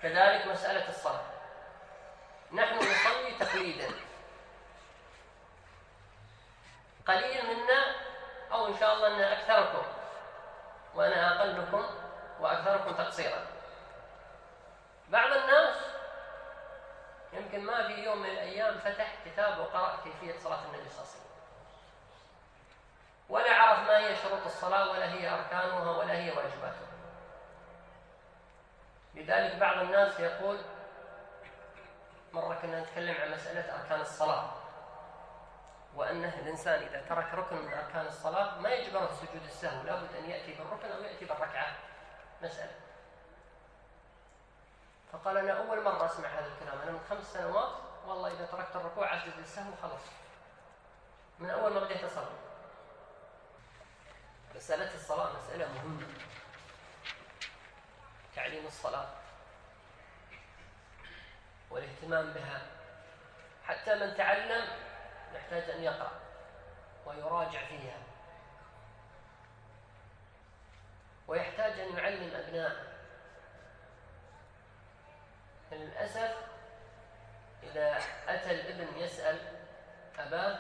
كذلك مسألة الصلاة، نحن نصلي تقليدا، قليل منا أو إن شاء الله أن أكثركم وأنا أقلكم وأكثركم تقصيرا. بعض الناس يمكن ما في يوم من الأيام فتح كتاب وقرأ كيفية صلاة النبي صلى الله عليه وسلم، ولا عرف ما هي شروط الصلاة ولا هي أركانها ولا هي واجباتها. لذلك بعض الناس يقول، مرة كنا نتكلم عن مسألة أركان الصلاة، وأنه الإنسان إذا ترك ركن من أركان الصلاة ما يجبره سجود السهو، لابد أن يأتي بالركن أو يأتي بالركعة مسألة. فقال أنا أول مرة أسمع هذا الكلام، أنا من 5 سنوات والله إذا تركت الركوع أسجد السهو خلاص، من أول ما بديت أصلي. مسألة الصلاة مسألة مهمة، تعليم الصلاة والاهتمام بها، حتى من تعلم يحتاج أن يقرأ ويراجع فيها، ويحتاج أن يعلم أبناءه. للأسف إذا أتى الابن يسأل أباه: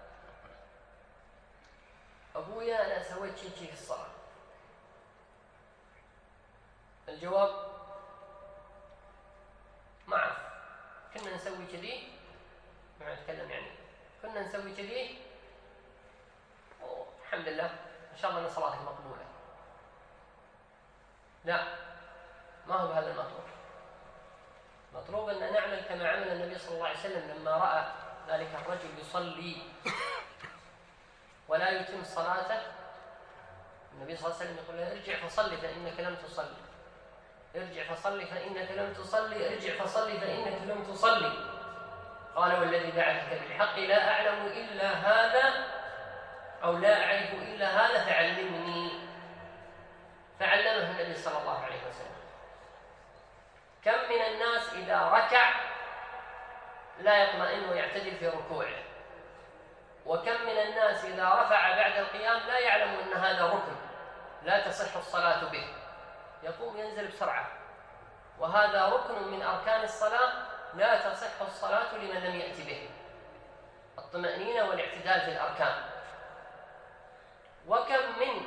أبويا أنا سويت شيء في الصلاة، الجواب ما أعرف، كنا نسوي كذي، ما نتكلم يعني، كنا نسوي كذي الحمد لله إن شاء الله أن صلاتك مقبولة. لا، ما هو بهذا المطلوب. مطلوب أن نعمل كما عمل النبي صلى الله عليه وسلم لما رأى ذلك الرجل يصلي ولا يتم صلاته. النبي صلى الله عليه وسلم يقول له: ارجع فصلي فإنك لم تصلي، ارجع فصلي فإنك لم تصلي، ارجع فصلي فإنك لم تصلي. قال: والذي بعثك بالحق لا أعلم إلا هذا أو لا أعرف إلا هذا فعلمني. فعلمه النبي صلى الله عليه وسلم. كم من الناس إذا ركع لا يطمئن ويعتدل في ركوعه، وكم من الناس إذا رفع بعد القيام لا يعلم أن هذا ركن لا تصح الصلاة به، يقوم ينزل بسرعة، وهذا ركن من أركان الصلاة لا تصح الصلاة لمن لم يأتي به، الطمأنينة والاعتدال في الأركان. وكم من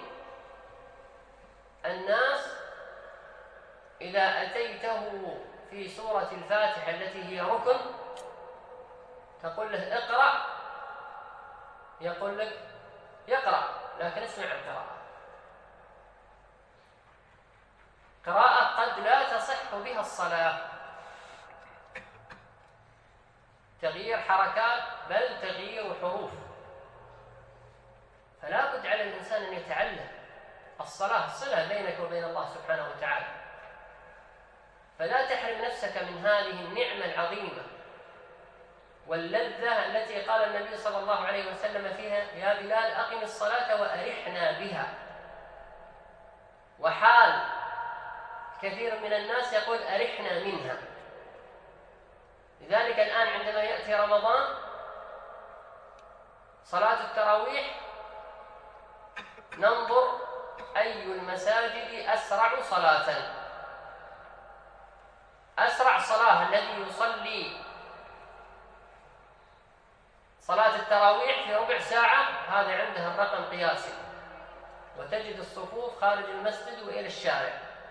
الناس إذا أتيته في سورة الفاتحة التي هي ركن تقول له: اقرأ، يقول لك يقرأ لكن اسمع القراءة. قراءة قد لا تصح بها الصلاة، تغيير حركات بل تغيير حروف. فلا بد على الإنسان أن يتعلم. الصلاة صلة بينك وبين الله سبحانه وتعالى، فلا تحرم نفسك من هذه النعمة العظيمة واللذة التي قال النبي صلى الله عليه وسلم فيها: يا بلال أقم الصلاة وأرحنا بها. وحال كثير من الناس يقول: أرحنا منها. لذلك الآن عندما يأتي رمضان صلاة التراويح ننظر أي المساجد أسرع صلاة. أسرع صلاة الذي يصلي صلاة التراويح في ربع ساعة، هذا عنده الرقم قياسي، وتجد الصفوف خارج المسجد وإلى الشارع.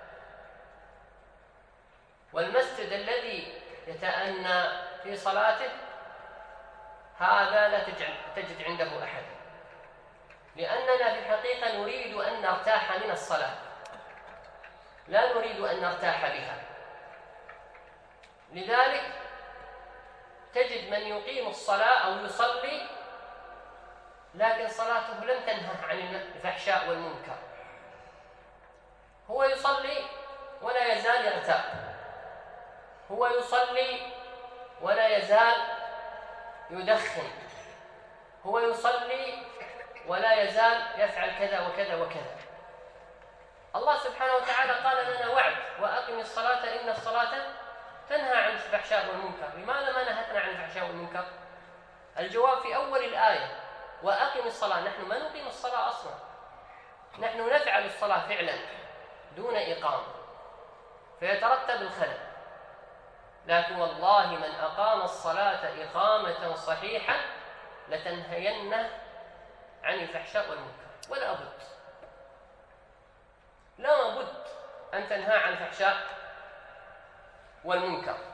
والمسجد الذي يتأنى في صلاته هذا لا تجد عنده أحد، لأننا في الحقيقة نريد أن نرتاح من الصلاة، لا نريد أن نرتاح بها. لذلك تجد من يقيم الصلاة أو يصلي لكن صلاته لم تنهه عن الفحشاء والمنكر، هو يصلي ولا يزال يغتاب، هو يصلي ولا يزال يدخن، هو يصلي ولا يزال يفعل كذا وكذا وكذا. الله سبحانه وتعالى قال لنا وعد: وأقم الصلاة إن الصلاة تنهى عن الفحشاء والمنكر. لماذا ما نهتنا عن الفحشاء والمنكر؟ الجواب في أول الآية: وأقم الصلاة. نحن ما نقيم الصلاة أصلا، نحن نفعل الصلاة فعلا دون إقامة، فيترتب الخلل. لكن والله من أقام الصلاة إقامة صحيحة لتنهينه عن الفحشاء والمنكر. ولا بد، لا بد أن تنهى عن الفحشاء والمنكر.